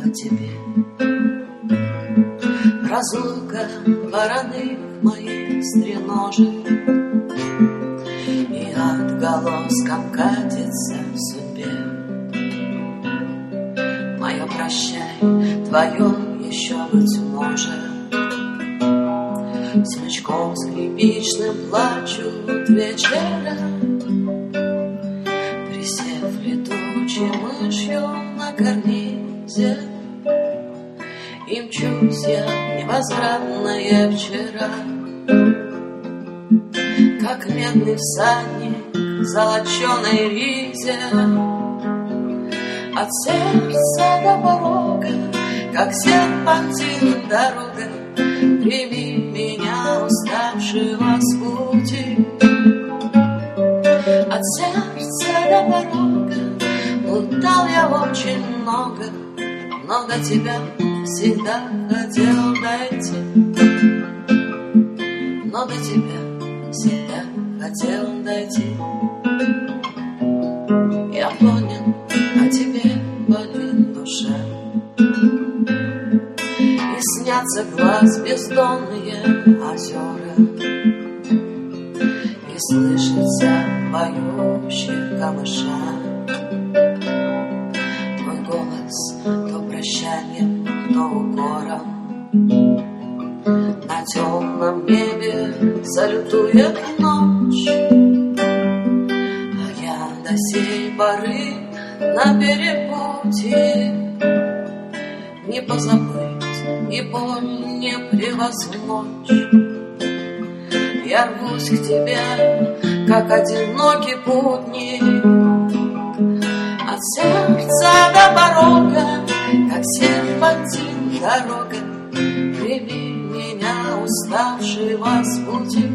о тебе. Разлука вороных моих стреножит, и отголоском катится в судьбе. Мое прощай, твое еще быть может. Смычком скрипичным плачут вечера, присев летучей мышью на карнизе. И мчусь я невозвратное вчера, как медный всадник в золоченой ризе. От сердца до порога, как серпантин дорога, прими меня, уставшего с пути. От сердца до порога плутал я очень много, но до тебя всегда хотел дойти. Но до тебя всегда хотел дойти. Я понял, о тебе болит душа, и снятся глаз бездонные озера, и слышится поющих камыша твой голос, то прощанием, то укором. На темном небе салютует ночь, а я до сей поры на перепутье. Не позабыть и боль не превозмочь. Я рвусь к тебе, как одинокий путник, от сердца до порога, как серпантин дорога. Прими меня, уставшего с пути.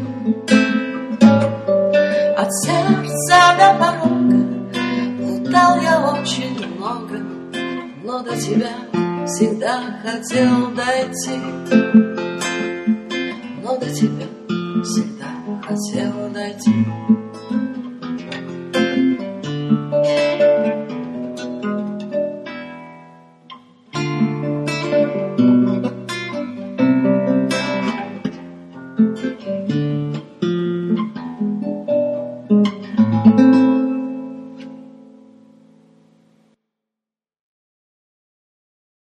От сердца до порога плутал я очень много, но до тебя всегда хотел дойти.